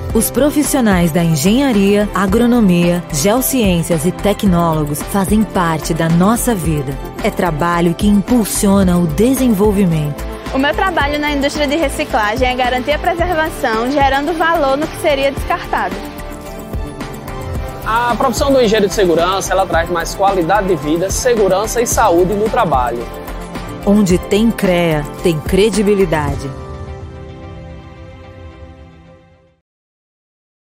Os profissionais da engenharia, agronomia, geociências e tecnólogos fazem parte da nossa vida. É trabalho que impulsiona o desenvolvimento. O meu trabalho na indústria de reciclagem é garantir a preservação, gerando valor no que seria descartado. A profissão do engenheiro de segurança, ela traz mais qualidade de vida, segurança e saúde no trabalho. Onde tem CREA, tem credibilidade.